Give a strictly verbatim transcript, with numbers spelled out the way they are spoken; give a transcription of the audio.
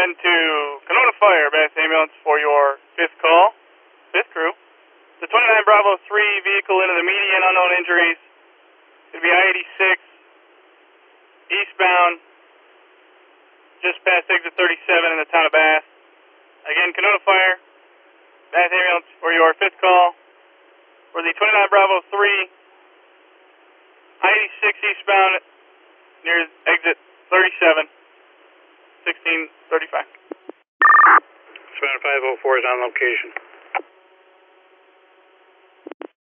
ten to Canona Fire, Bath Ambulance for your fifth call, fifth crew. The twenty-nine Bravo three vehicle into the median, unknown injuries. It'll be I eighty-six, eastbound, just past exit thirty-seven in the town of Bath. Again, Canona Fire, Bath Ambulance for your fifth call. For the twenty-nine Bravo three, I eighty-six eastbound near exit thirty-seven, sixteen thirty-five. seven five oh four is on location.